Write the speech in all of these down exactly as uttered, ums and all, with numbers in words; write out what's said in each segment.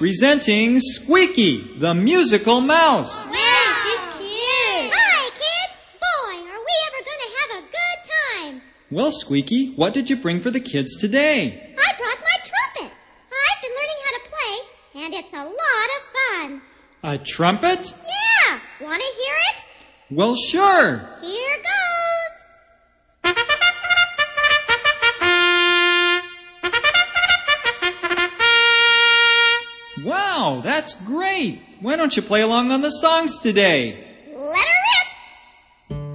Presenting Squeaky, the musical mouse. Wow, she's cute. Hi, kids. Boy, are we ever going to have a good time. Well, Squeaky, what did you bring for the kids today? I brought my trumpet. I've been learning how to play, and it's a lot of fun. A trumpet? Yeah. Want to hear it? Well, sure. Here goes. Wow, that's great. Why don't you play along on the songs today? Let her rip.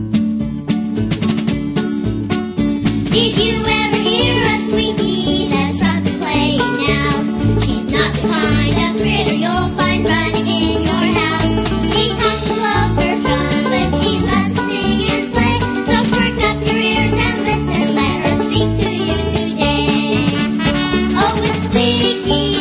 Did you ever hear a squeaky, that trumpet playing mouse? She's not the kind of critter you'll find running in your house. She talks and blows her trumpet, she loves to sing and play. So perk up your ears and listen, let her speak to you today. Oh, it's squeaky.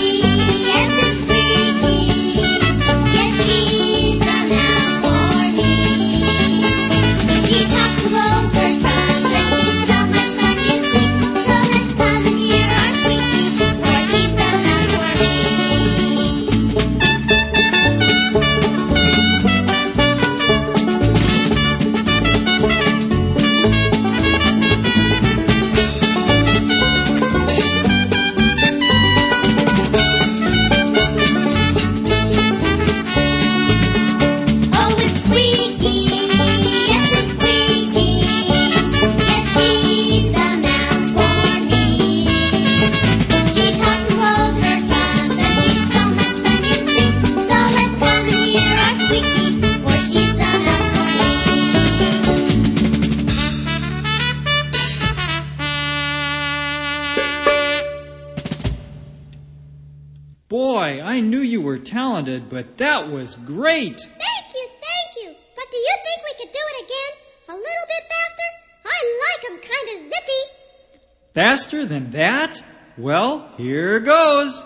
Boy, I knew you were talented, but that was great. Thank you, thank you. But do you think we could do it again? A little bit faster? I like 'em kind of zippy. Faster than that? Well, here goes.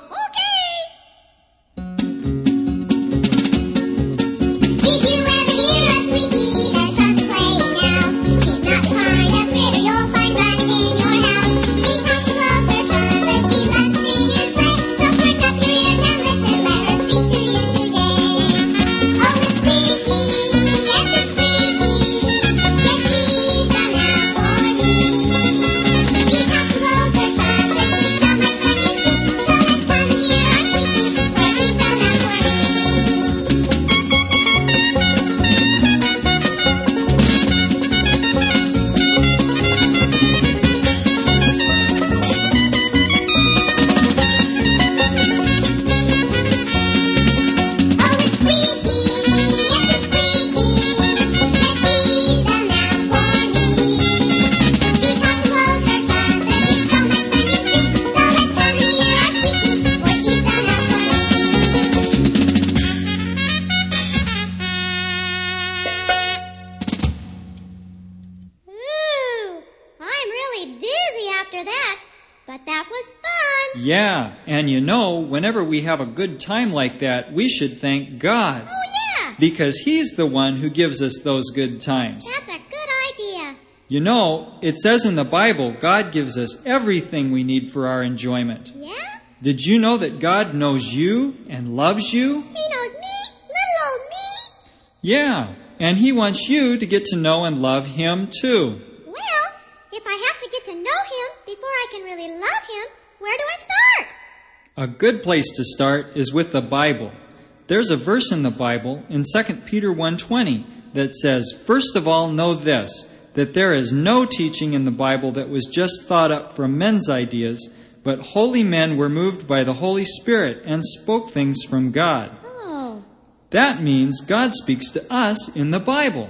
But that was fun. Yeah, and you know, whenever we have a good time like that, we should thank God. Oh, yeah. Because He's the one who gives us those good times. That's a good idea. You know, it says in the Bible, God gives us everything we need for our enjoyment. Yeah? Did you know that God knows you and loves you? He knows me, little old me. Yeah, and He wants you to get to know and love Him too. Well, if I have to get to know Him before I can really love Him, where do I start? A good place to start is with the Bible. There's a verse in the Bible in Second Peter one twenty that says, "First of all, know this, that there is no teaching in the Bible that was just thought up from men's ideas, but holy men were moved by the Holy Spirit and spoke things from God." Oh. That means God speaks to us in the Bible.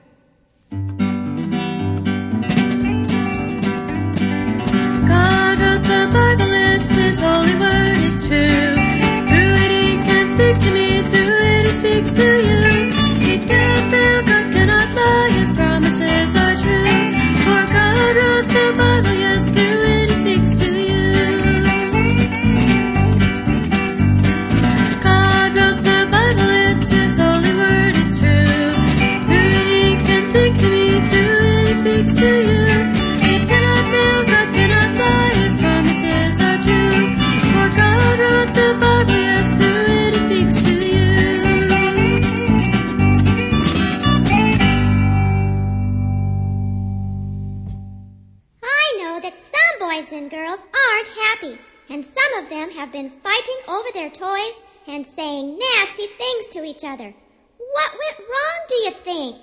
God wrote the Bible, it's His holy word, it's true. Through it He can speak to me, through it He speaks to you. It cannot fail, God cannot lie, His promises are true. For God wrote the Bible, yes, through it He speaks to you. God wrote the Bible, it's His holy word, it's true. Through it He can speak to me, through it He speaks to you. It cannot fail, God cannot lie, His promises are true. For God wrote the Bible, yes. that some boys and girls aren't happy, and some of them have been fighting over their toys and saying nasty things to each other. What went wrong, do you think?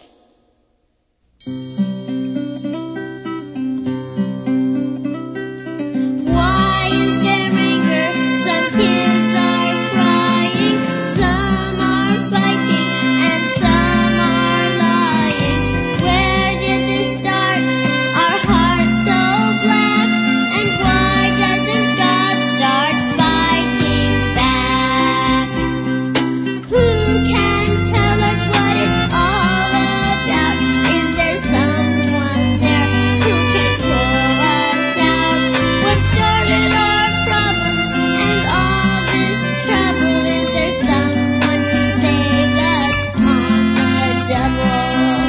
Why is there anger? Some kids are crying, some are fighting, and some are lying. Where did this start? Our hearts so black, and why doesn't God start fighting back? Who can tell us what it's all about? Is there someone there who can pull us out? What started our problems and all this trouble? Is there someone to save us on the double?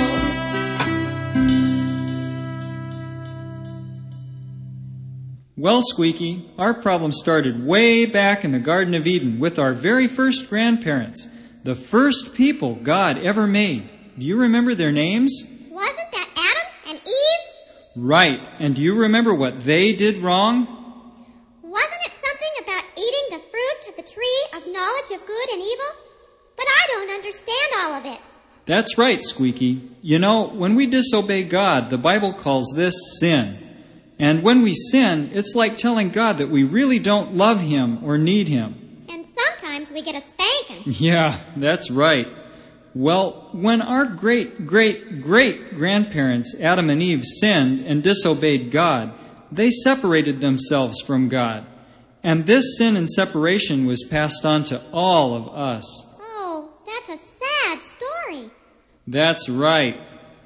Well, Squeaky, our problem started way back in the Garden of Eden with our very first grandparents, the first people God ever made. Do you remember their names? Wasn't that Adam and Eve? Right. And do you remember what they did wrong? Wasn't it something about eating the fruit of the tree of knowledge of good and evil? But I don't understand all of it. That's right, Squeaky. You know, when we disobey God, the Bible calls this sin. And when we sin, it's like telling God that we really don't love Him or need Him. And sometimes we get a spanking. Yeah, that's right. Well, when our great, great, great grandparents, Adam and Eve, sinned and disobeyed God, they separated themselves from God. And this sin and separation was passed on to all of us. Oh, that's a sad story. That's right.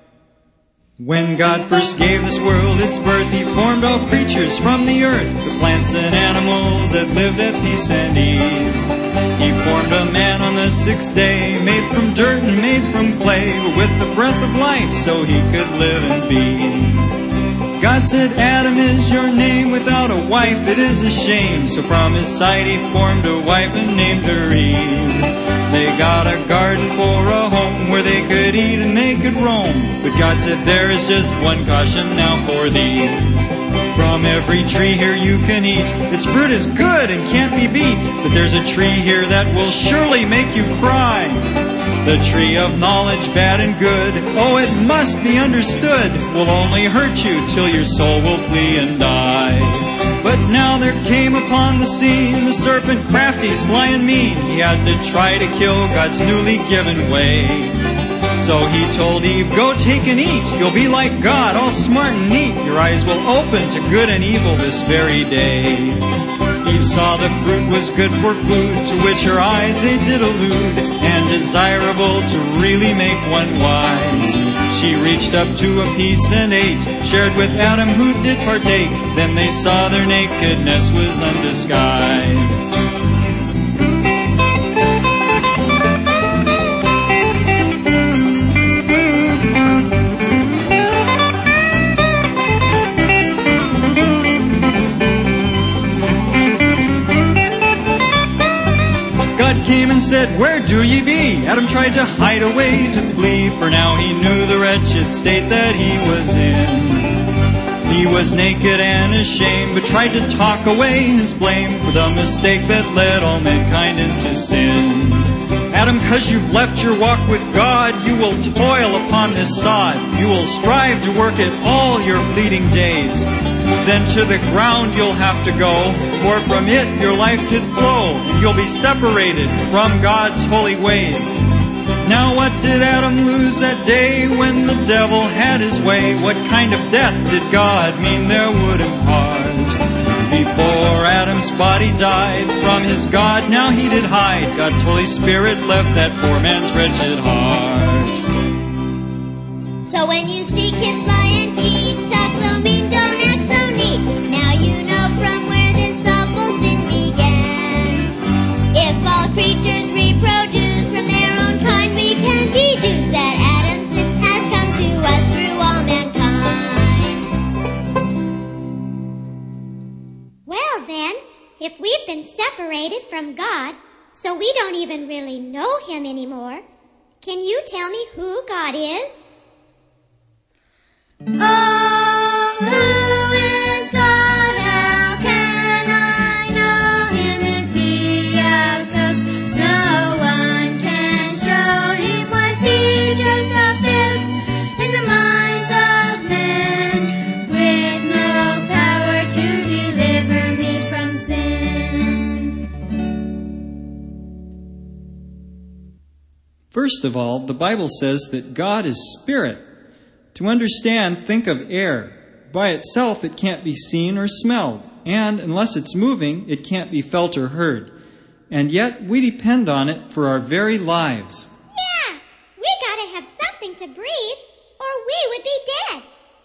When God first gave this world its birth, He formed all creatures from the earth, the plants and animals that lived at peace and ease. He formed a man on the sixth day, made from dirt and made from clay, with the breath of life so he could live and be. God said, Adam is your name, without a wife it is a shame. So from his side he formed a wife and named her Eve. They got a garden for a home where they could eat and they could roam. But God said, there is just one caution now for thee. From every tree here you can eat, its fruit is good and can't be beat. But there's a tree here that will surely make you cry. The tree of knowledge, bad and good, oh, it must be understood, will only hurt you till your soul will flee and die. But now there came upon the scene the serpent, crafty, sly and mean. He had to try to kill God's newly given way. So he told Eve, go take and eat. You'll be like God, all smart and neat. Your eyes will open to good and evil this very day. Eve saw the fruit was good for food, to which her eyes they did allude, and desirable to really make one wise. She reached up to a piece and ate, shared with Adam who did partake. Then they saw their nakedness was undisguised. Came and said, where do ye be? Adam tried to hide away, to flee, for now he knew the wretched state that he was in. He was naked and ashamed, but tried to talk away his blame for the mistake that led all mankind into sin. Adam, 'cause you've left your walk with God, you will toil upon this sod. You will strive to work it all your fleeting days. Then to the ground you'll have to go, for from it your life did flow, and you'll be separated from God's holy ways. Now what did Adam lose that day when the devil had his way? What kind of death did God mean there would impart? Before Adam's body died, from his God now he did hide. God's Holy Spirit left that poor man's wretched heart. So when you see kids lie and cheat, talk so mean, don't act so neat. Now you know from where this awful sin began. If all creatures reproduce from their own kind, we can deduce that Adam's sin has come to us through all mankind. Well then, if we've been separated from God, so we don't even really know Him anymore, can you tell me who God is? Oh, who is God? First of all, the Bible says that God is spirit. To understand, think of air. By itself, it can't be seen or smelled, and unless it's moving, it can't be felt or heard. And yet, we depend on it for our very lives. Yeah, we gotta have something to breathe, or we would be dead.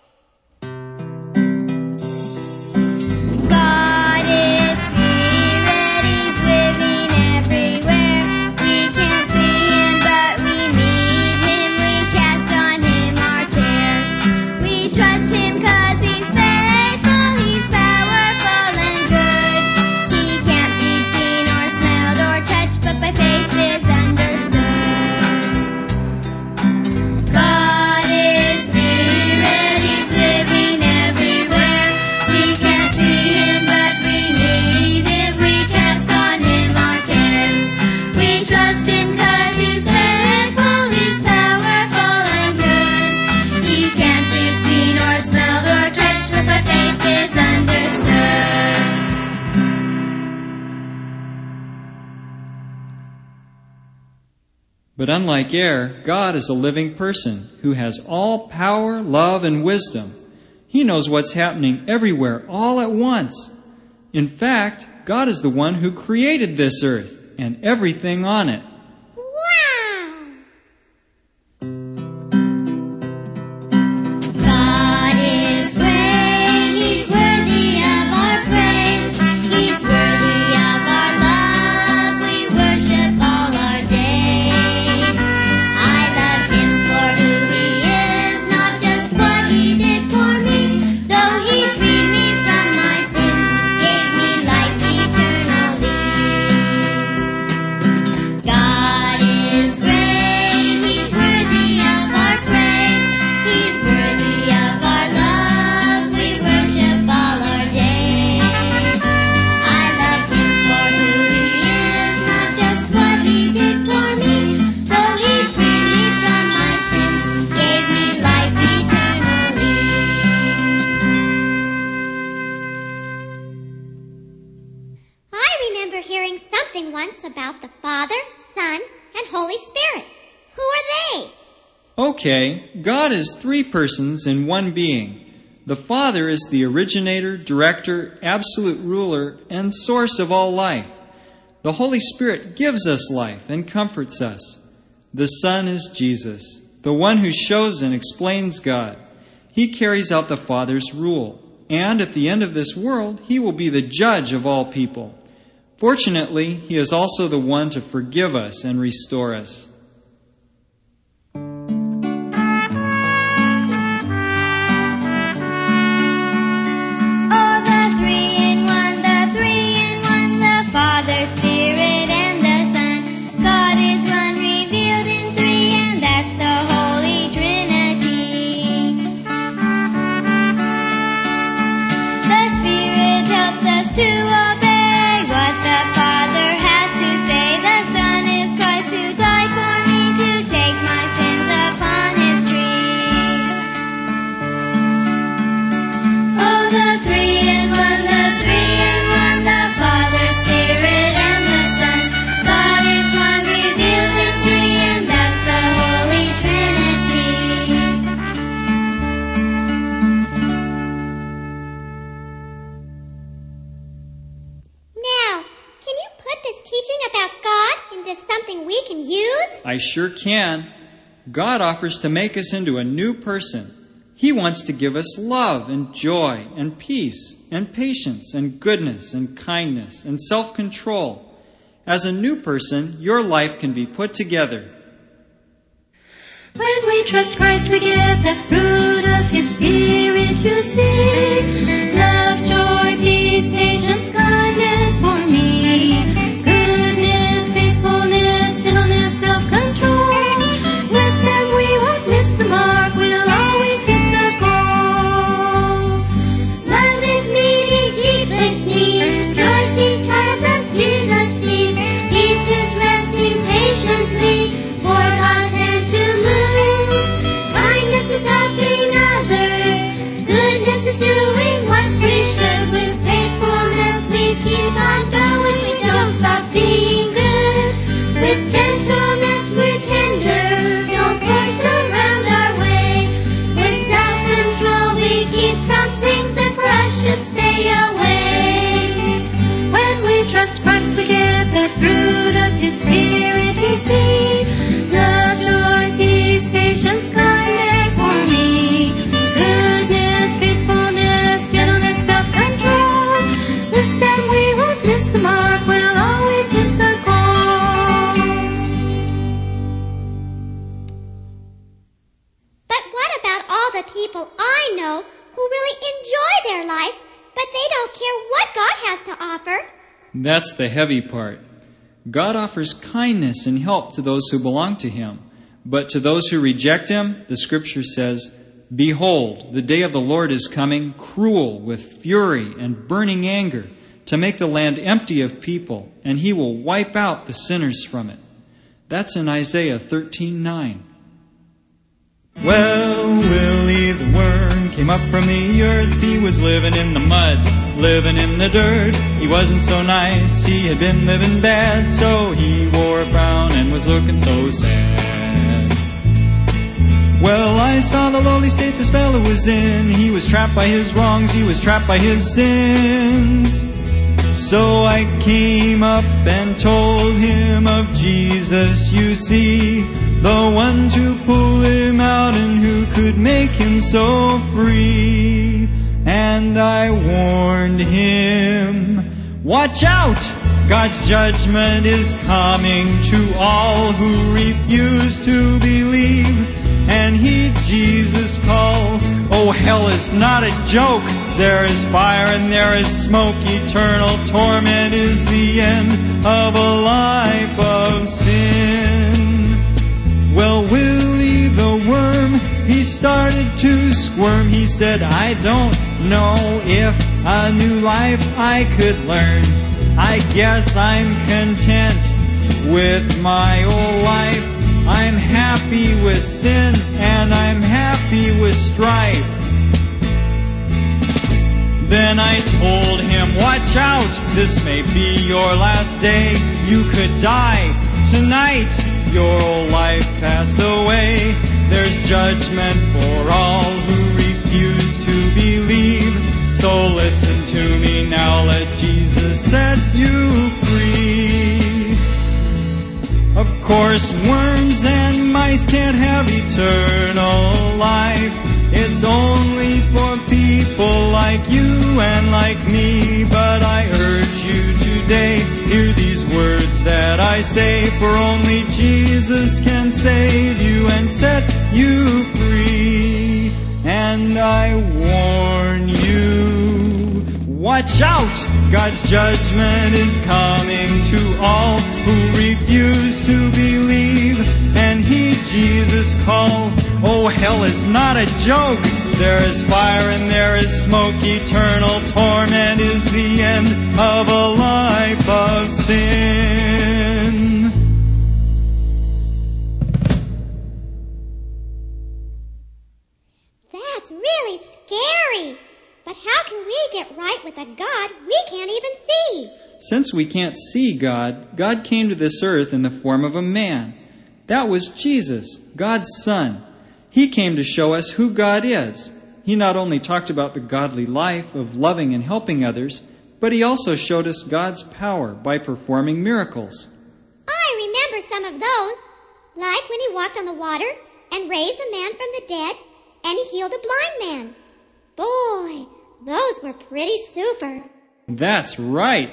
God is spirit, He's living everywhere. We can't see Him, but we need Him. We cast on Him our cares. We trust Him 'cause He's faithful, He's powerful and good. He can't be seen or smelled or touched, but by faith is understood. God is spirit, He's living everywhere. We can't see Him, but we need Him. We cast on Him our cares. We trust Him 'cause He's faithful, He's powerful and good. He can't be seen or smelled or touched, but by faith is understood. But unlike air, God is a living person who has all power, love, and wisdom. He knows what's happening everywhere all at once. In fact, God is the one who created this earth and everything on it. Wow! God is great, He's worthy of our praise. He's worthy of our love, we worship all our days. I love Him for who He is, not just what He did for me. Though He freed me from my sins, gave me life eternally. God is great, He's worthy of our praise. He's worthy of our love, we worship all our days. I love Him for who He is, not just what He did for me. Though He freed me from my sins, gave me life eternally. I remember hearing something once about the Father, Son, and Holy Spirit. Who are they? Okay, God is three persons in one being. The Father is the originator, director, absolute ruler, and source of all life. The Holy Spirit gives us life and comforts us. The Son is Jesus, the one who shows and explains God. He carries out the Father's rule, and at the end of this world, He will be the judge of all people. Fortunately, He is also the one to forgive us and restore us. Oh, the three in one, the three in one, the Father, Spirit, and the Son. God is one revealed in three, and that's the Holy Trinity. The Spirit helps us to obey what the Father has to say. The Son is Christ who died for me to take my sins upon His tree. Oh, the three in one, the three in one, the Father, Spirit, and the Son. God is one revealed in three, and that's the Holy Trinity. Now, can you put this teaching about God into something we can use? I sure can. God offers to make us into a new person. He wants to give us love and joy and peace and patience and goodness and kindness and self-control. As a new person, your life can be put together. When we trust Christ, we get the fruit of His Spirit, you see. Love, joy, peace, patience, kindness for me. Goodness, faithfulness, gentleness, self-control. With them we won't miss the mark, we'll always hit the goal. Love is meeting deepest needs. Joy sees trials as Jesus sees. Peace is resting patiently for God's hand to move. Kindness is helping others. Goodness is doing they don't care what God has to offer. That's the heavy part. God offers kindness and help to those who belong to Him. But to those who reject Him, the Scripture says, "Behold, the day of the Lord is coming, cruel with fury and burning anger, to make the land empty of people, and He will wipe out the sinners from it." That's in Isaiah thirteen nine. Well, Willie the worm came up from the earth. He was living in the mud, living in the dirt. He wasn't so nice, he had been living bad, so he wore brown and was looking so sad. Well, I saw the lowly state this fellow was in. He was trapped by his wrongs, he was trapped by his sins. So I came up and told him of Jesus, you see, the one to pull him out and who could make him so free. And I warned him, watch out! God's judgment is coming to all who refuse to believe. And heed Jesus' call. Oh, hell is not a joke. There is fire and there is smoke. Eternal torment is the end of a life of sin. Well, Willie the worm, he started to squirm. He said, I don't know if a new life I could learn. I guess I'm content with my old life. I'm happy with sin and I'm happy with strife. Then I told him, watch out, this may be your last day. You could die tonight, your old life pass away. There's judgment for all who refuse to believe. So listen to me now, let Jesus set you free. Of course, worms and mice can't have eternal life. It's only for people like you and like me. But I urge you today, hear these words that I say, for only Jesus can save you and set you free. And I warn you, watch out! God's judgment is coming to all who refuse to believe and heed Jesus' call. Oh, hell is not a joke. There is fire and there is smoke. Eternal torment is the end of a life of sin. That's really scary. But how can we get right with a God we can't even see? Since we can't see God, God came to this earth in the form of a man. That was Jesus, God's Son. He came to show us who God is. He not only talked about the godly life of loving and helping others, but he also showed us God's power by performing miracles. I remember some of those, like when he walked on the water and raised a man from the dead and he healed a blind man. Boy, those were pretty super. That's right.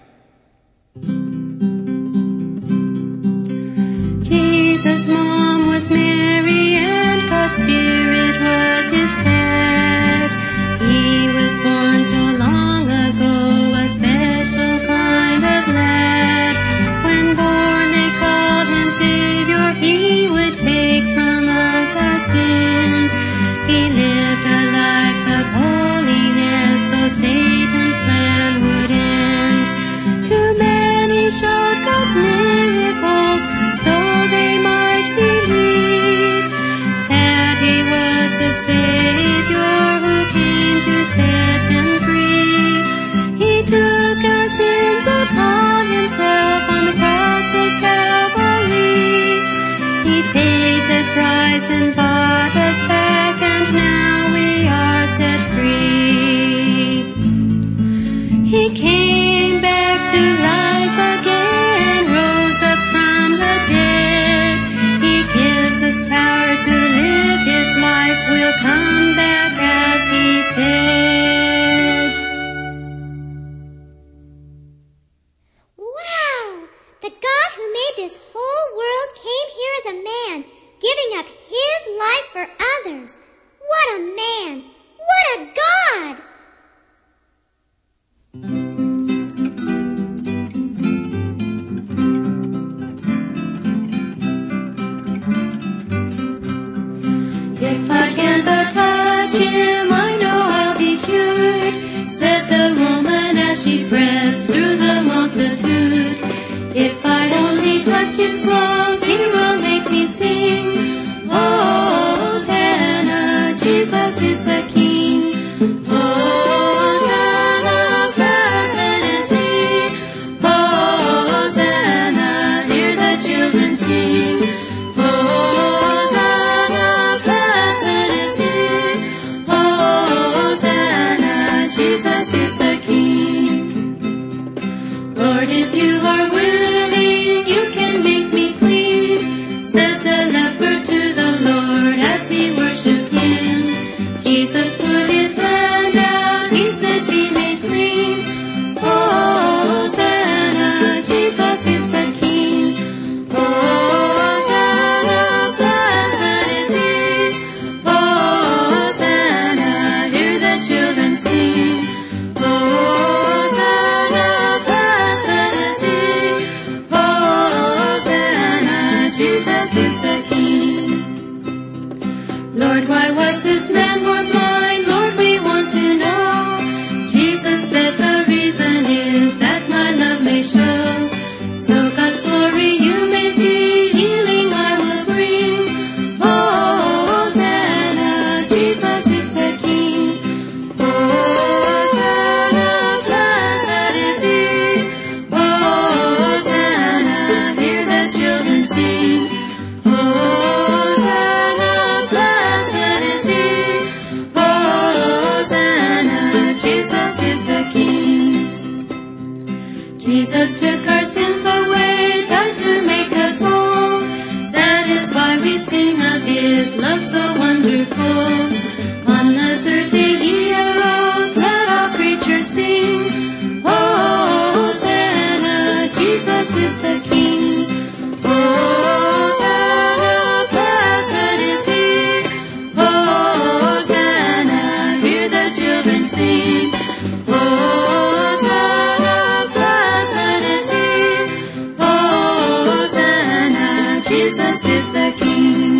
Jesus' mom was Mary and God's Spirit was his dad. He was born so long ago, a special kind of lad. When born they called him Savior, he would take from us our sins. He lived a life of holiness so Satan's plan would end. To many showed God's miracles so they might believe that he was the Savior who came to set them free. He took our sins upon himself on the cross of Calvary. He paid the price and bought us back, and now we are set free. He came back to life again, rose up from the dead. He gives us power to live his life. We'll come back as he said. Wow! The God who made this whole world came here as a man, giving up his life for others. What a man! What a God! Jesus took our sins away, died to make us whole. That is why we sing of His love so wonderful. On the third day He arose, let all creatures sing. Hosanna, Jesus is the King. Hosanna, blessed is He. Hosanna, hear the children sing. Hosanna, blessed is He. Hosanna, Jesus is the King.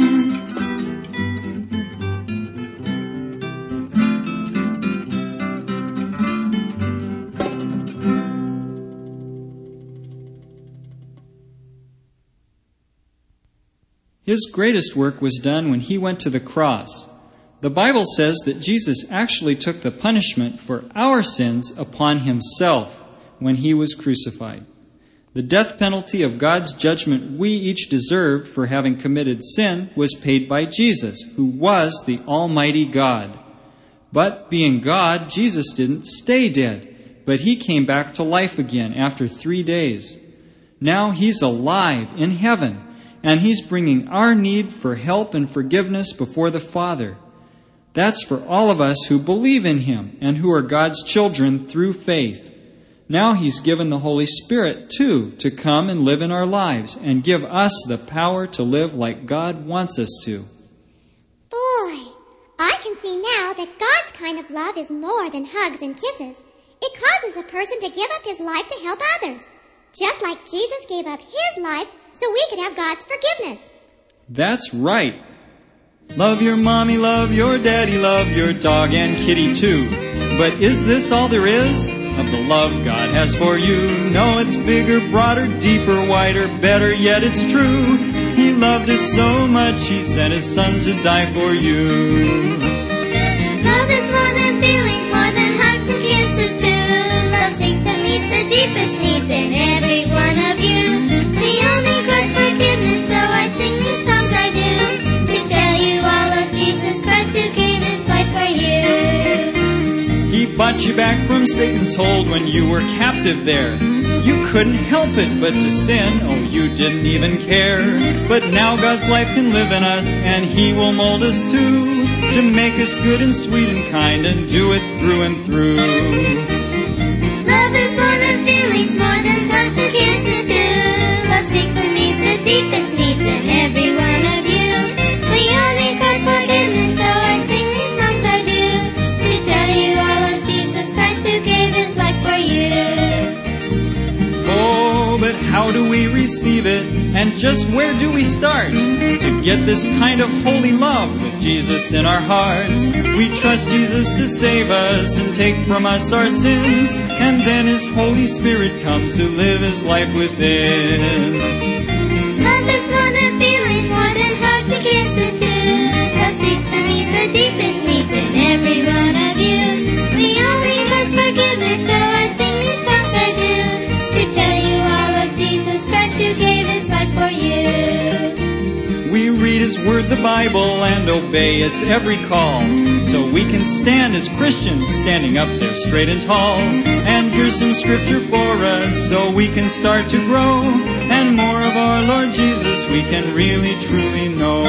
His greatest work was done when He went to the cross. The Bible says that Jesus actually took the punishment for our sins upon Himself when He was crucified. The death penalty of God's judgment we each deserved for having committed sin was paid by Jesus, who was the Almighty God. But being God, Jesus didn't stay dead, but He came back to life again after three days. Now He's alive in heaven, and He's bringing our need for help and forgiveness before the Father. That's for all of us who believe in Him and who are God's children through faith. Now He's given the Holy Spirit, too, to come and live in our lives and give us the power to live like God wants us to. Boy, I can see now that God's kind of love is more than hugs and kisses. It causes a person to give up his life to help others, just like Jesus gave up His life so we could have God's forgiveness. That's right. Love your mommy, love your daddy, love your dog and kitty too. But is this all there is of the love God has for you? No, it's bigger, broader, deeper, wider, better yet it's true. He loved us so much, He sent His Son to die for you. Love is more than feelings, more than hugs and kisses too. Love seeks to meet the deepest needs in every one of you. We only God's forgiveness, so I sing these songs I do, to tell you all of Jesus Christ who gave His life for you. He bought you back from Satan's hold when you were captive there. You couldn't help it but to sin, oh, you didn't even care. But now God's life can live in us, and He will mold us too, to make us good and sweet and kind, and do it through and through. Love is more than feelings, more than hugs and kisses too. Love seeks to meet the deepest needs in every one of you. We all need God's forgiveness, so I sing these songs I do, to tell you all of Jesus Christ who gave His life for you. Oh, but how do we receive it? And just where do we start to get this kind of holy love with Jesus in our hearts? We trust Jesus to save us and take from us our sins, and then His Holy Spirit comes to live His life within. Love is more than feelings, more than hugs and kisses too. Love seeks to meet the deepest needs in every one of you. We all need God's forgiveness, so I sing these songs I do, to tell you all of Jesus Christ who gave His life for you. We read His Word, the Bible, and obey its every call, so we can stand as Christians, standing up there straight and tall. And here's some scripture for us, so we can start to grow, and more of our Lord Jesus we can really truly know.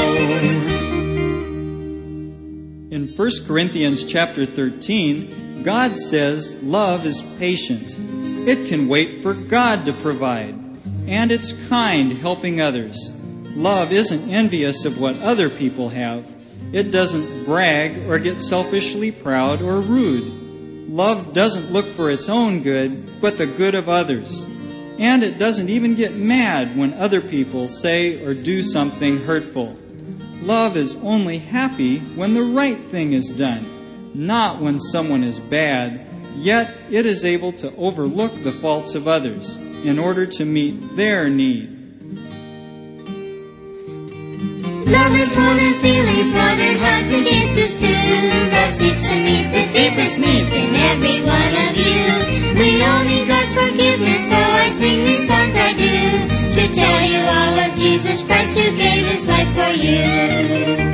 In First Corinthians chapter thirteen, God says love is patient. It can wait for God to provide, and it's kind, helping others. Love isn't envious of what other people have. It doesn't brag or get selfishly proud or rude. Love doesn't look for its own good, but the good of others. And it doesn't even get mad when other people say or do something hurtful. Love is only happy when the right thing is done, not when someone is bad, yet it is able to overlook the faults of others in order to meet their need. Love is more than feelings, more than hugs and kisses too. Love seeks to meet the deepest needs in every one of you. We all need God's forgiveness, so I sing these songs I do, to tell you all of Jesus Christ who gave His life for you.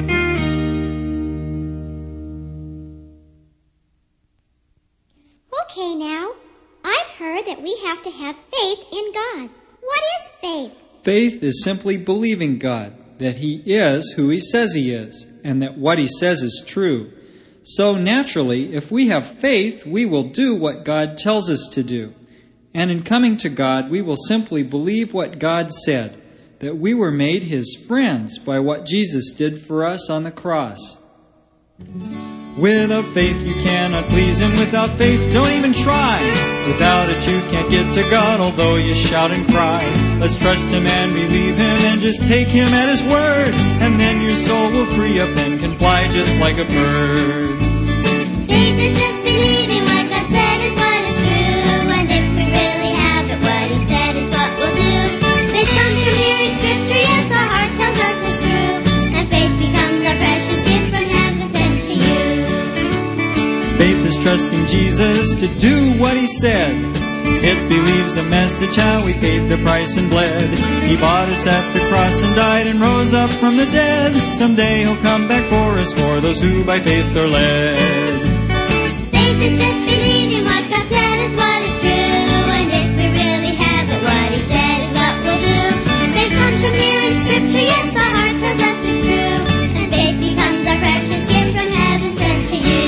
Okay now, I've heard that we have to have faith in God. What is faith? Faith is simply believing God, that He is who He says He is, and that what He says is true. So naturally, if we have faith, we will do what God tells us to do. And in coming to God, we will simply believe what God said, that we were made His friends by what Jesus did for us on the cross. Without faith you cannot please Him. Without faith, don't even try. Without it you can't get to God, although you shout and cry. Let's trust Him and believe Him and just take Him at His word. And then your soul will free up and can fly just like a bird. Faith is just believing what God said is what is true. And if we really have it, what He said is what we'll do. Faith comes from hearing Scripture, yes, our heart tells us it's true. And faith becomes our precious gift from heaven sent to you. Faith is trusting Jesus to do what He said. It believes a message how He paid the price and bled. He bought us at the cross and died and rose up from the dead. Someday He'll come back for us, for those who by faith are led. Faith is just believing what God said is what is true. And if we really have it, what He said is what we'll do. Faith comes from hearing Scripture, yes, our heart tells us it's true. And faith becomes our precious gift from heaven sent to you.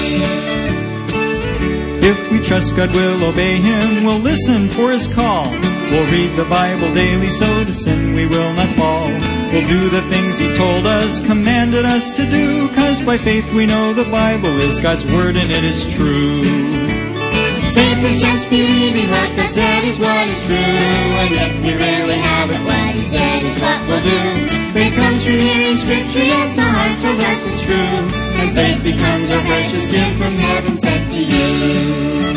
If we trust God, we'll obey Him, we'll listen for His call. We'll read the Bible daily, so to sin we will not fall. We'll do the things He told us, commanded us to do, 'cause by faith we know the Bible is God's Word and it is true. Faith is just believing what God said is what is true. And if we really have it, what He said is what we'll do. Faith comes from hearing Scripture, yes, our heart tells us it's true. And faith becomes our precious gift from heaven sent to you.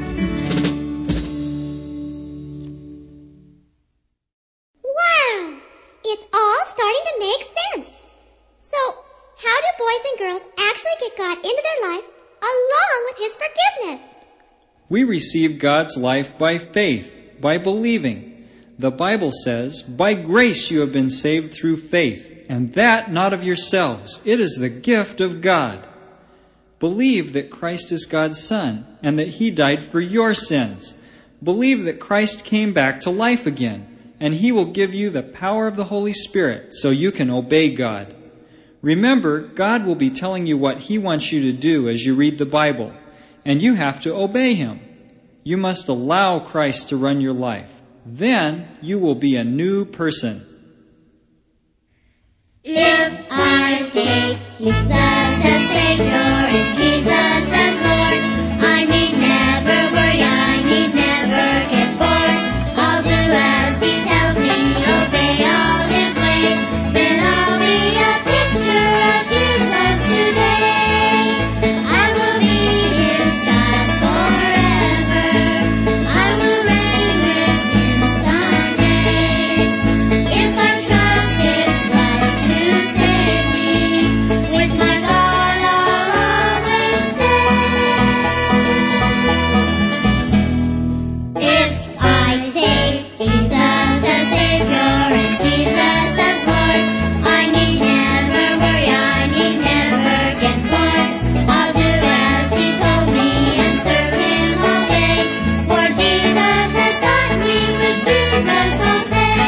Wow! It's all starting to make sense. So, how do boys and girls actually get God into their life along with His forgiveness? We receive God's life by faith, by believing. The Bible says, "By grace you have been saved through faith, and that not of yourselves. It is the gift of God." Believe that Christ is God's Son, and that He died for your sins. Believe that Christ came back to life again, and He will give you the power of the Holy Spirit so you can obey God. Remember, God will be telling you what He wants you to do as you read the Bible, and you have to obey Him. You must allow Christ to run your life. Then you will be a new person. If I take Jesus as Savior and Jesus as Lord, I need never worry, I need never get bored. I'll do as He tells me, obey all His ways, then I'll be a picture of Jesus today. I will be His child forever, I will reign with Him someday. If I trust His blood to save me, with my God I'll always stay. If I take Jesus as Savior and Jesus as Lord, I need never worry, I need never get bored. I'll do as He told me and serve Him all day, for Jesus has got me, with Jesus I'll stay.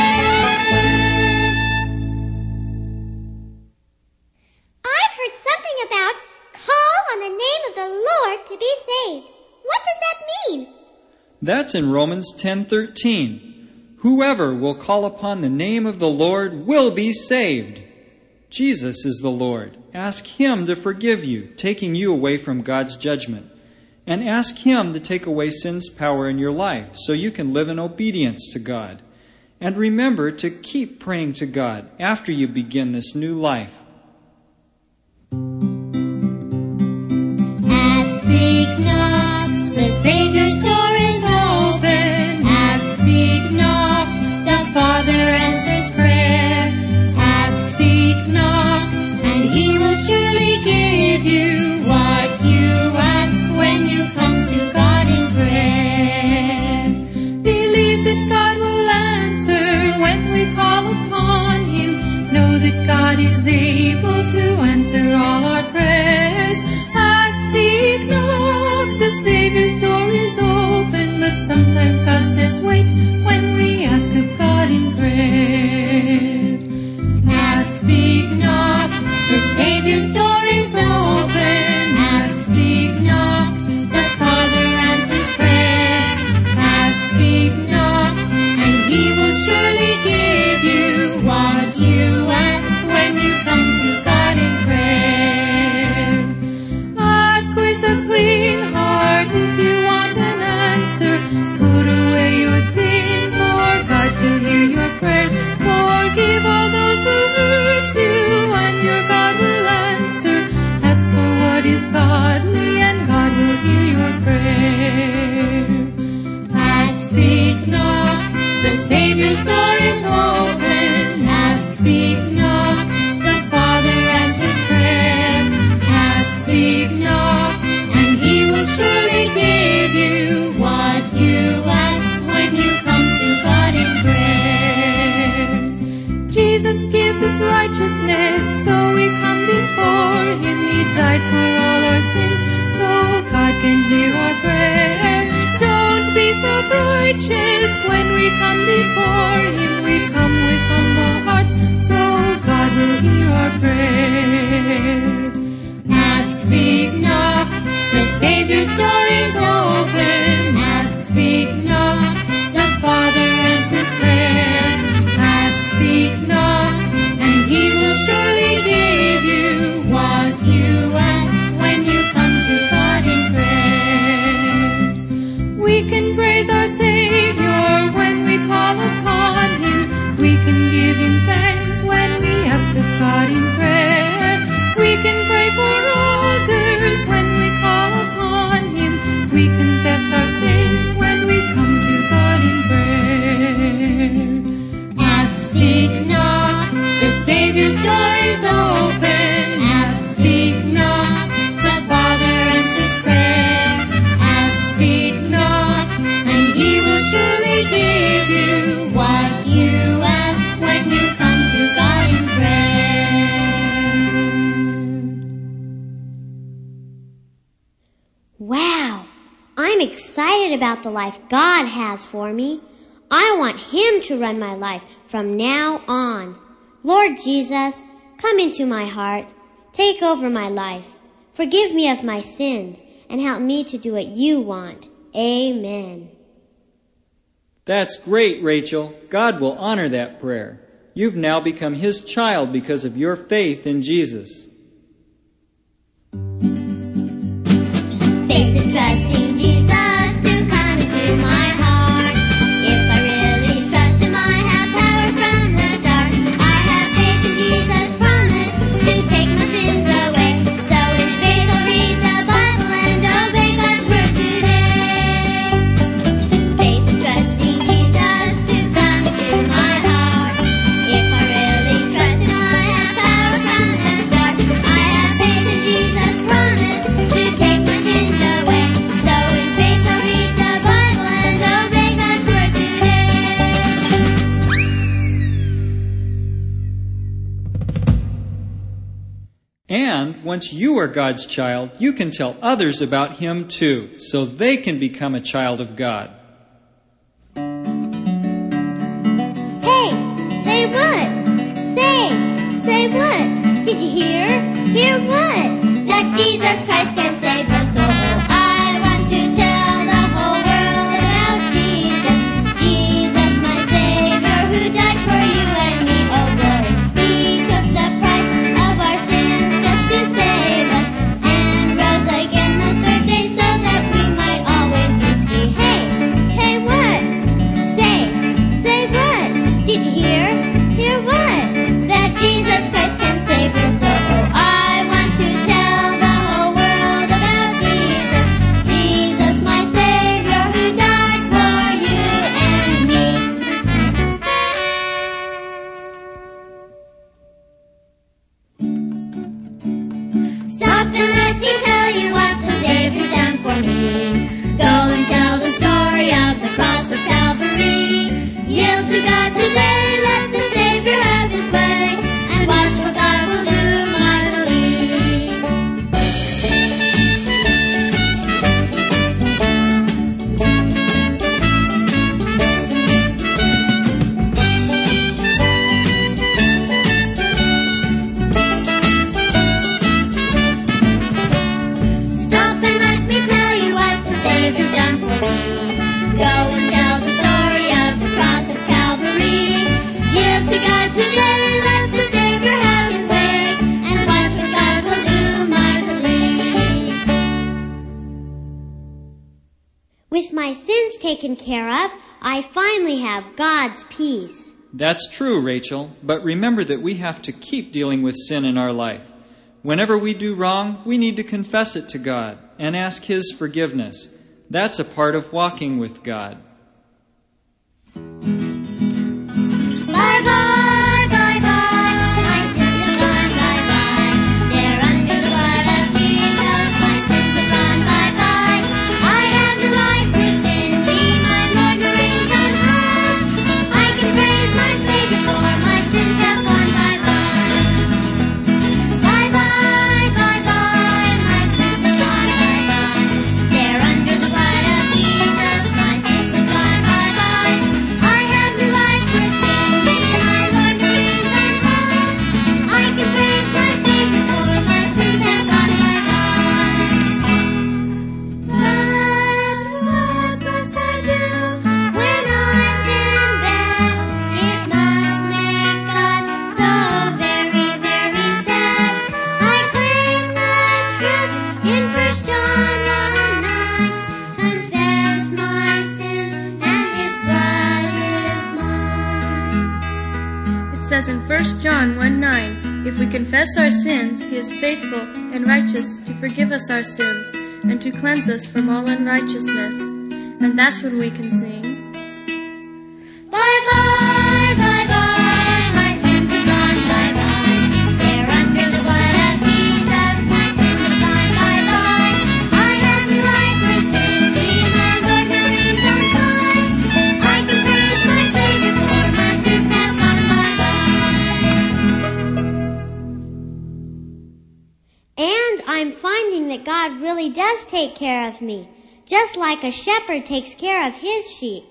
I've heard something about call on the name of the Lord to be saved. What does that mean? That's in Romans ten thirteen. Whoever will call upon the name of the Lord will be saved. Jesus is the Lord. Ask Him to forgive you, taking you away from God's judgment. And ask Him to take away sin's power in your life so you can live in obedience to God. And remember to keep praying to God after you begin this new life. Ask, seek, knock, the Savior's door is open. Ask, seek, knock, the Father answers prayer. Ask, seek, knock, and He will surely give you what you ask when you come to God in prayer. Believe that God will answer when we call upon Him. Know that God is able. just wait when we ask of God in prayer. Ask, seek, knock, the Savior's door is open. Ask, seek, knock, the Father answers prayer. Ask, seek, knock, and He will surely give you what you ask when you come to God in prayer. Ask with a clean heart if you want an answer. Put away your sin for God to hear your prayers. Forgive all those who hurt you, and your God will answer. Ask for what is godly, and God will hear your prayer. Ask, seek, knock, the Savior's door is open. Ask, seek, knock, the Father answers prayer. Ask, seek, knock, and He will surely give you what you ask when you come to God in prayer. Jesus gives us righteousness, so we come before Him. He died for all our sins, so God can hear our prayer. Don't be self-righteous when we come before Him. We come with humble hearts, so God will hear our prayer. Ask, seek, knock, the Savior's door is open. Ask, seek, knock, the Father answers prayer. Ask, seek, knock, and He will surely give you what you ask when you come to God in prayer. We can praise our Savior when we call upon Him. We can give Him thanks when we ask of God in prayer. We can pray for others when we call upon Him. We confess our sins when we come to God in prayer. Ask, seek, knock, the Savior's door is open. Ask, seek, knock, the Father answers prayer. Ask, seek, knock, and He will surely give you what you ask when you come to God in prayer. Wow, I'm excited about the life God has for me. I want Him to run my life from now on. Lord Jesus, come into my heart. Take over my life. Forgive me of my sins and help me to do what you want. Amen. That's great, Rachel. God will honor that prayer. You've now become His child because of your faith in Jesus. Faith is trusting Jesus to come into my heart. If I really trust Him, I have power from the start. I have faith in Jesus' promise to take my sins away. So in faith I'll read the Bible and obey God's word today. Faith is trusting Jesus to come into my heart. If I really trust Him, I have power from the start. I have faith in Jesus' promise to take my sins away. So in faith I'll read the Bible and obey God's word today. And once you are God's child, you can tell others about Him too, so they can become a child of God. Hey, hey what? Say, say what? Did you hear? Hear what? That Jesus Christ can save us all. I want to tell the whole world about Jesus. Jesus, my Savior, who died for you and me, oh glory. He took the price of our sins just to save us, and rose again the third day so that we might always be free. Hey, hey what? Say, say what? Did you hear? Hear what? That Jesus Christ can save your soul. I want to tell the whole world about Jesus. Jesus, my Savior, who died for you and me. Stop and let me tell you what the Savior's done for me. Go and tell the story of the cross of Calvary. Yield to God today, let the Savior have His way, and watch what God will do mightily. taken care of, I finally have God's peace. That's true, Rachel, but remember that we have to keep dealing with sin in our life. Whenever we do wrong, we need to confess it to God and ask His forgiveness. That's a part of walking with God. Bye-bye, bye-bye, my sins have gone bye-bye. They're under the blood of Jesus, my sins have gone bye-bye. I have new life within me, my Lord who reigns on high. I can praise my Savior for my sins have gone bye-bye. Bye-bye, bye-bye, my sins have gone bye-bye. They're under the blood of Jesus, my sins have gone bye-bye. I have new life within me, my Lord who reigns on high. I can praise my Savior for my sins have gone bye-bye. But what must I do when I've been bad? It must make God so very, very sad. I claim the truth in First John one nine. Confess my sins and His blood is mine. It says in First John one nine, if we confess our sins, He is faithful and righteous to forgive us our sins and to cleanse us from all unrighteousness. And that's when we can sing. Bye-bye, bye-bye, my sins have gone bye-bye. They're under the blood of Jesus, my sins have gone bye-bye. I have new life within me, my Lord who reigns on high. I can praise my Savior for my sins have gone bye-bye. And I'm finding that God really does take care of me, just like a shepherd takes care of his sheep.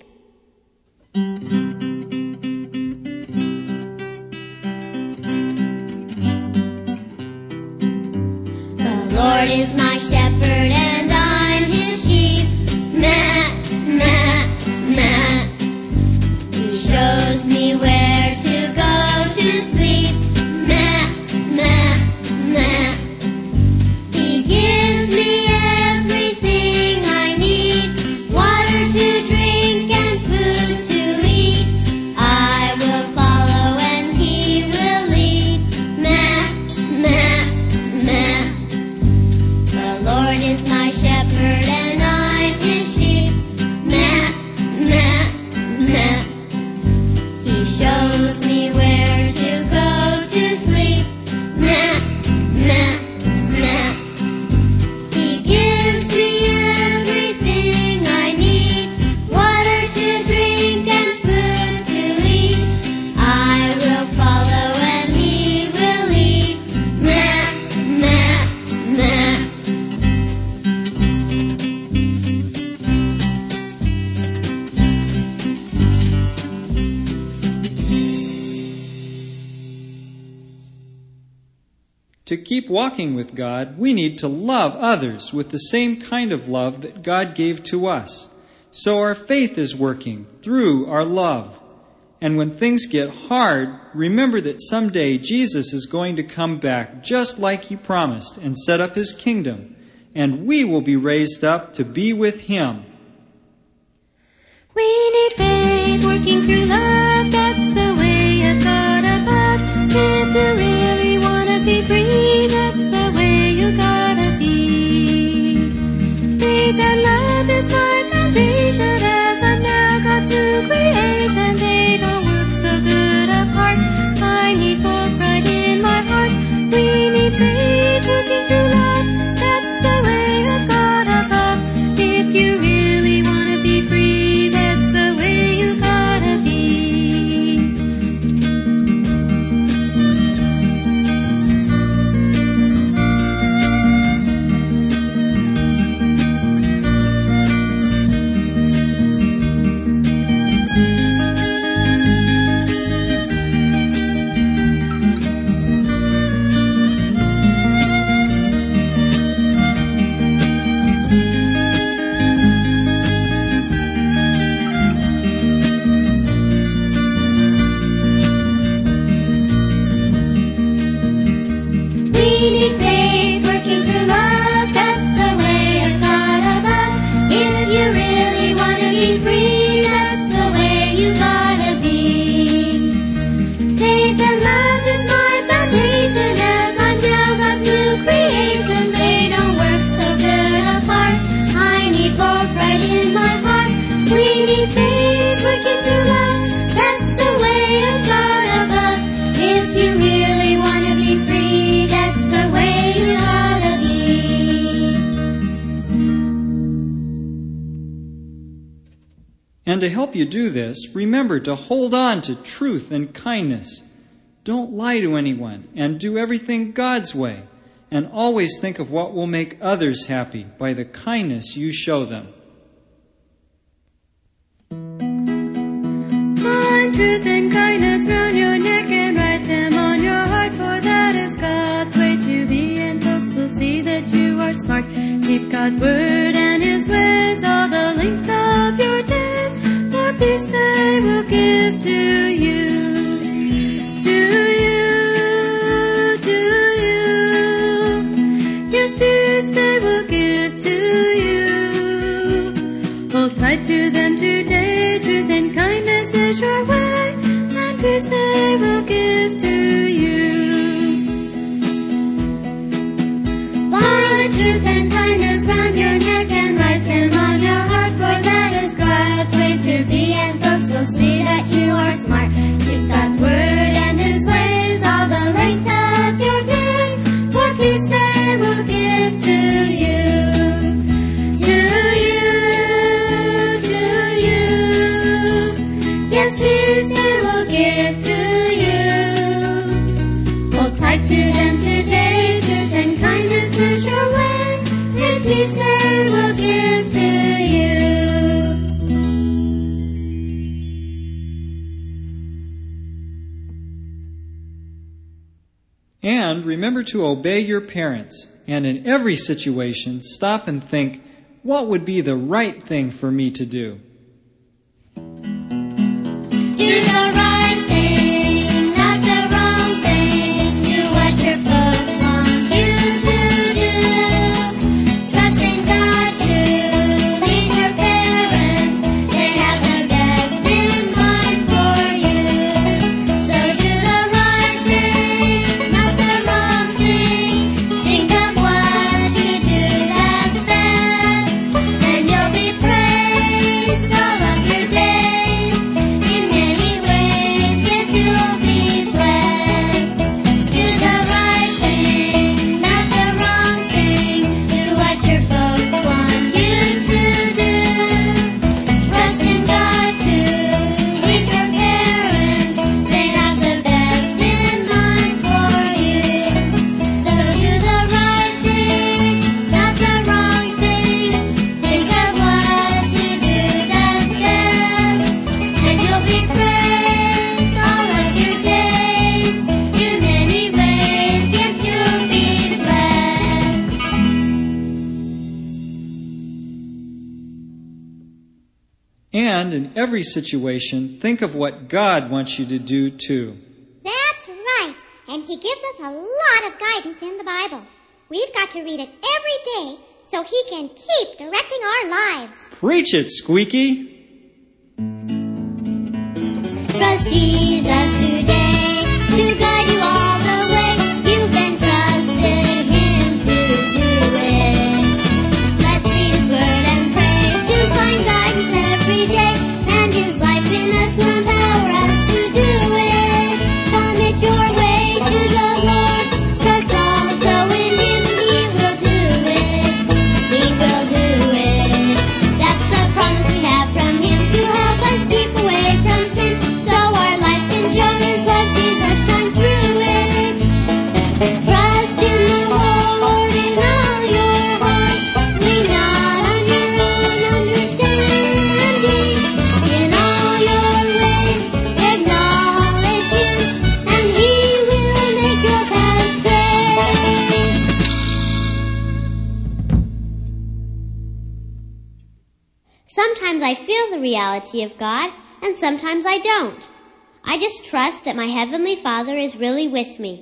The Lord is my shepherd and I'm His sheep. Meh, meh, meh. He shows me where to go to sleep. Meh, meh, meh. He gives me everything I need, water to drink and food to eat. I will follow and He will lead. Meh, meh, meh. The Lord is my shepherd and I'm His sheep. Meh, meh, meh. He shows me where to go to sleep. Meh, meh, meh. He gives me everything I need, water to drink and food to eat. I will follow and He will lead. Meh, meh, meh. To keep walking with God, we need to love others with the same kind of love that God gave to us. So our faith is working through our love. And when things get hard, remember that someday Jesus is going to come back just like He promised and set up His kingdom. And we will be raised up to be with Him. We need faith working through love. That's the way of God above. If you really want to be free, that's the way you gotta be. Faith and love is my foundation as I'm now God's new creation. They don't work so good apart. I need both right in my heart. We need faith working through love. That's the way of God above. If you really want to be free, that's the way you gotta be. And to help you do this, remember to hold on to truth and kindness. Don't lie to anyone, and do everything God's way. And always think of what will make others happy by the kindness you show them. Bind truth and kindness round your neck and write them on your heart, for that is God's way to be, and folks will see that you are smart. Keep God's word and His ways all the length of your days, for peace they will give to you. To you, to you, yes, peace they will give to you. Hold tight to them today, truth and kindness is your way, and peace they will give to you. Bind truth and kindness round your neck and write them on your heart, for that is God's way to be, and folks will see that you are smart. Keep God's word and His ways all the length of your days, for peace they will give to you. To you, to you, yes, peace they will give to you. Hold tight to them today, truth and kindness is your way, and peace they will give to you. And remember to obey your parents, and in every situation, stop and think, what would be the right thing for me to do? Do the right thing, not the wrong thing. Do what your folks want you to do. Trust in God to lead your parents. They have the best in mind for you. So do the right thing, not the wrong thing. Think of what you do that's best, and you'll be praised all of your days. In many ways, yes, you'll be blessed. Do the right thing, not the wrong thing. Do what your folks want you to do. Trust in God to lead your parents. They have the best in mind for you. So do the right thing, not the wrong thing. Think of what you do that's best, and you'll be blessed all of your days. In many ways, yes, you'll be blessed. And in every situation, think of what God wants you to do too. That's right. And He gives us a lot of guidance in the Bible. We've got to read it every day so He can keep directing our lives. Preach it, Squeaky! Trust Jesus today to guide you all the way. You've been trusted Him to do it. Let's read His word and pray to find guidance every day. And His life in us will empower us to do it. Commit your way to the Lord. Trust also in Him and He will do it. He will do it. That's the promise we have from Him to help us keep away from sin, so our lives can show His love. Jesus shine through it. Trust in the Lord in all your heart. Lean not on your own understanding. In all your ways acknowledge Him, and He will make your path straight. Sometimes I feel the reality of God, and sometimes I don't. I just trust that my Heavenly Father is really with me.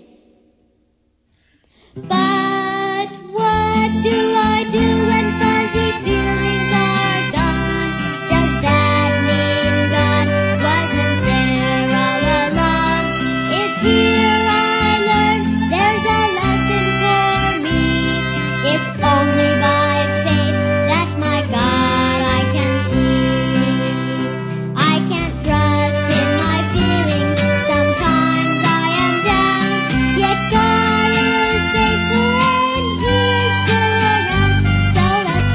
But what do I do when fuzzy feelings are gone? Does that mean God wasn't there all along? It's here I learn there's a lesson for me. It's only by faith that my God I can see. I can't trust in my feelings. Sometimes I am down, yet God is faithful and He's still around. So let's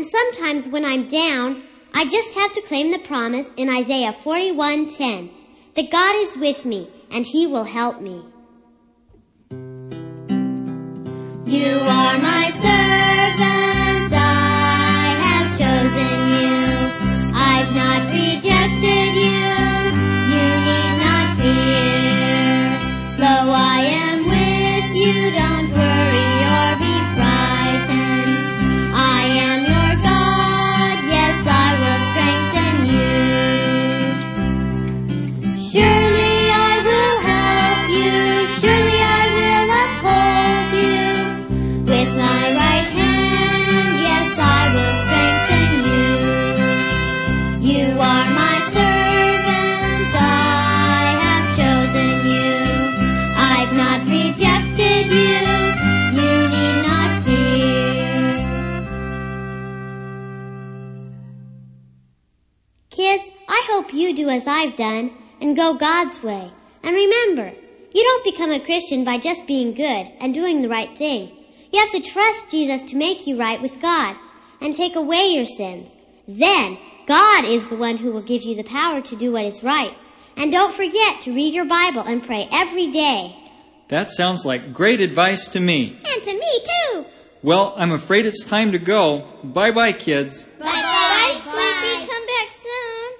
sometimes when I'm down, I just have to claim the promise in Isaiah forty-one ten, that God is with me and He will help me. You are my servant, I have chosen you. I've not rejected you, you need not fear. Though I am with you, don't worry or be frightened. I am your God, yes, I will strengthen you. Surely I will help you, surely I will uphold you. With my right hand, yes, I will strengthen you. You are my servant, I have chosen you. I've not rejected you, you need not fear. Kids, I hope you do as I've done and go God's way. And remember, you don't become a Christian by just being good and doing the right thing. You have to trust Jesus to make you right with God and take away your sins. Then, God is the one who will give you the power to do what is right. And don't forget to read your Bible and pray every day. That sounds like great advice to me. And to me, too. Well, I'm afraid it's time to go. Bye-bye, kids. Bye-bye, Squeaky. Come back soon.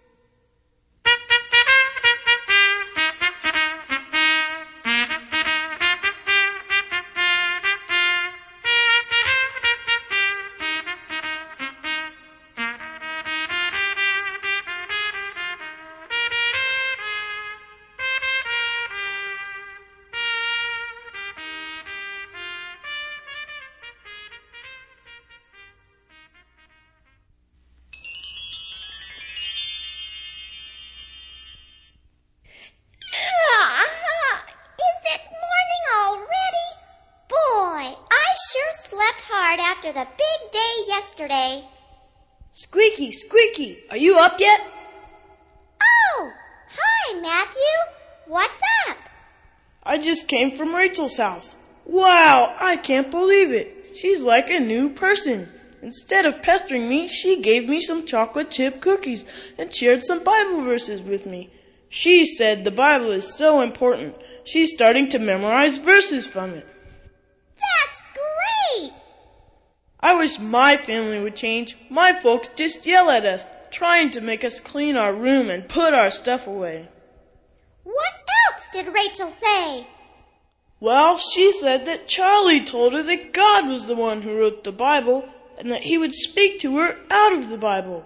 After the big day yesterday. Squeaky, Squeaky, are you up yet? Oh, hi, Matthew. What's up? I just came from Rachel's house. Wow, I can't believe it. She's like a new person. Instead of pestering me, she gave me some chocolate chip cookies and shared some Bible verses with me. She said the Bible is so important. She's starting to memorize verses from it. That's great! I wish my family would change. My folks just yell at us, trying to make us clean our room and put our stuff away. What else did Rachel say? Well, she said that Charlie told her that God was the one who wrote the Bible and that He would speak to her out of the Bible.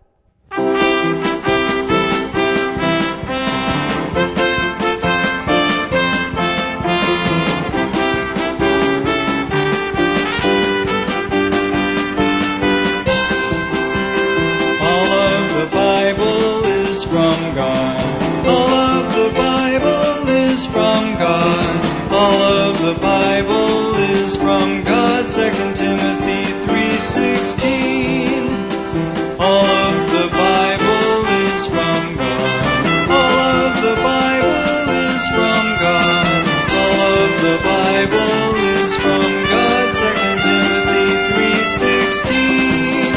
From God. All of the Bible is from God. All of the Bible is from God. Second Timothy three sixteen. All of the Bible is from God. All of the Bible is from God. All of the Bible is from God. Second Timothy three sixteen.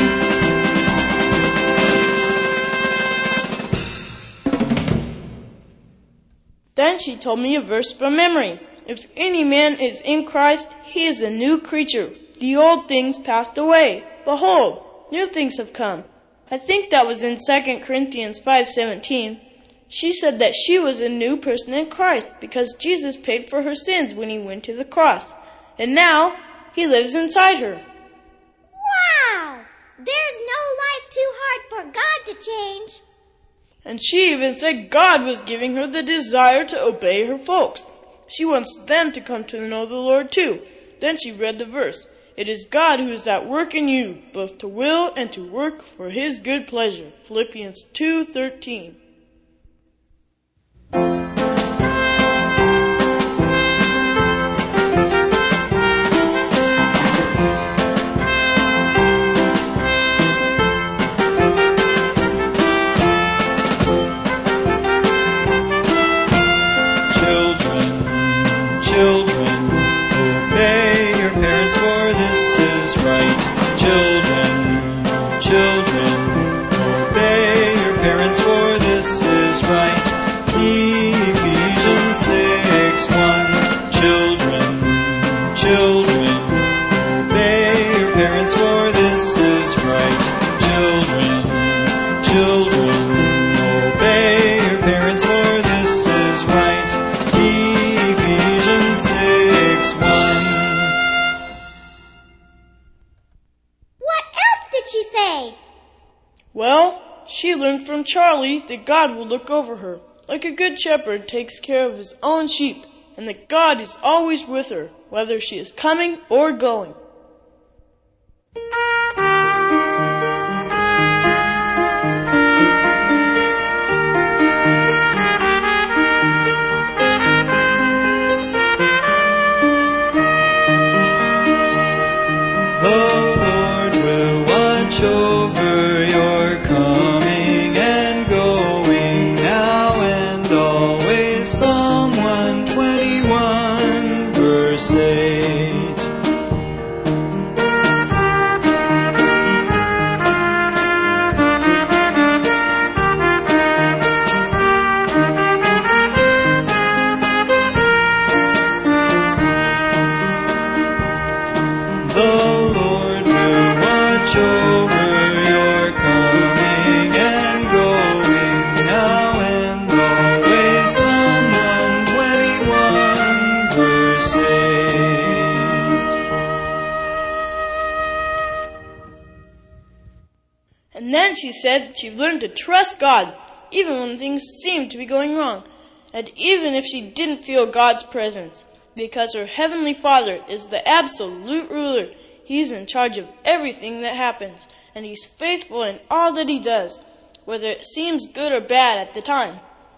Then she told me a verse from memory. If any man is in Christ, he is a new creature. The old things passed away. Behold, new things have come. I think that was in Second Corinthians five seventeen. She said that she was a new person in Christ because Jesus paid for her sins when He went to the cross. And now, He lives inside her. Wow! There's no life too hard for God to change. And she even said God was giving her the desire to obey her folks. She wants them to come to know the Lord too. Then she read the verse. It is God who is at work in you, both to will and to work for His good pleasure. Philippians two thirteen. Children, obey your parents, for this is right. Children, she learned from Charlie that God will look over her, like a good shepherd takes care of his own sheep, and that God is always with her, whether she is coming or going. Over your coming and going now and always. Psalm one twenty-one, verse eight. The Lord will watch over And then she said that she learned to trust God, even when things seemed to be going wrong, and even if she didn't feel God's presence, because her Heavenly Father is the absolute ruler. He's in charge of everything that happens, and He's faithful in all that He does, whether it seems good or bad at the time.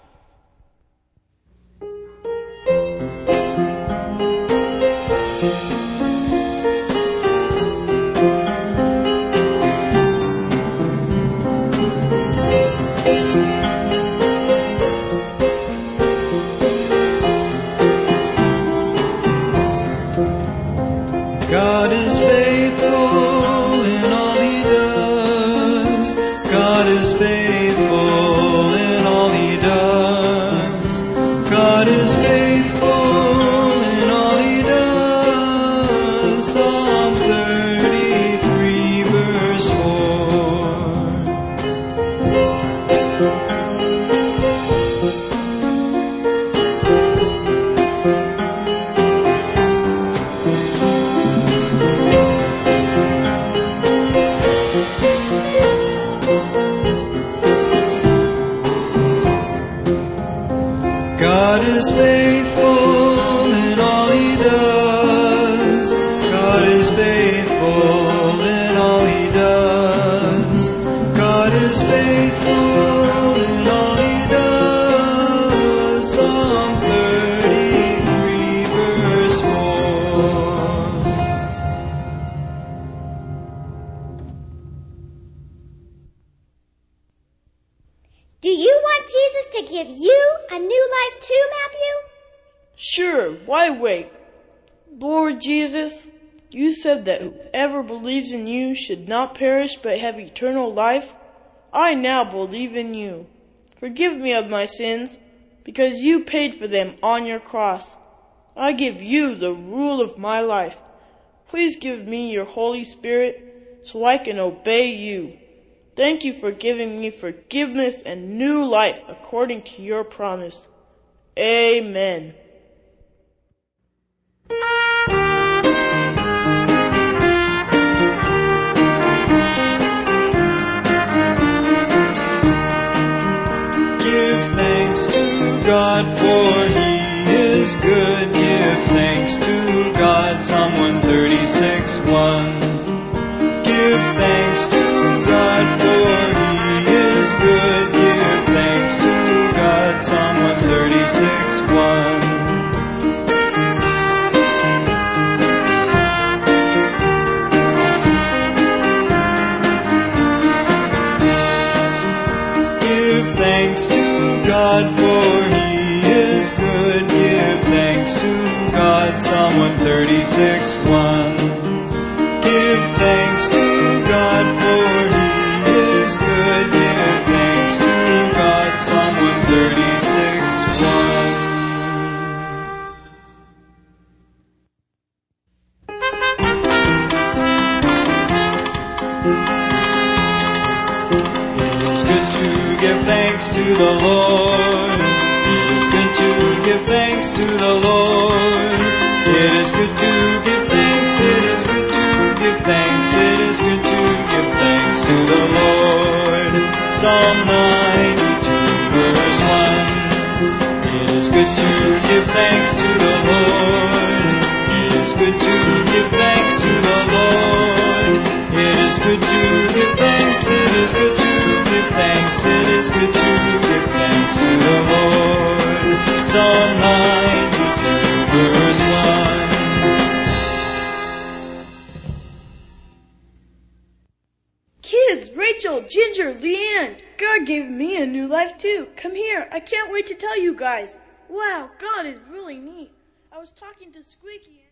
God is faithful in all He does. God is faithful in all He does. God is faithful in all He does. Psalm thirty-three, verse four. God is faithful in all He does. God is faithful in all He does. God is faithful in all He does. Psalm thirty-three, verse four. Do you want Jesus to give you a new life too, Matthew? Sure, why wait? Lord Jesus, you said that whoever believes in you should not perish but have eternal life. I now believe in you. Forgive me of my sins, because you paid for them on your cross. I give you the rule of my life. Please give me your Holy Spirit so I can obey you. Thank you for giving me forgiveness and new life according to your promise. Amen. Give thanks to God, for He is good. Give thanks to God. Psalm one thirty-six, one. Give thanks to God, for He is good. Give thanks to God. Psalm one thirty-six, one. Give thanks to God, for He is good. Give thanks to God. Psalm one thirty-six, one. Give thanks to God, for He is good. Give thanks to God. Psalm one thirty-six, one. It is good to give thanks to the Lord. It is good to give thanks to the Lord. It is good to give thanks. It is good to give thanks. It is good to give thanks to the Lord. Psalm ninety-two, verse one. It is good to give thanks to the Lord. It is good to give thanks to the Lord. It is good to give thanks. It is good to give thanks. It is good to give thanks to the Lord. Psalm ninety-two, verse one. Kids, Rachel, Ginger, Leanne, God gave me a new life too. Come here, I can't wait to tell you guys. Wow, God is really neat. I was talking to Squeaky.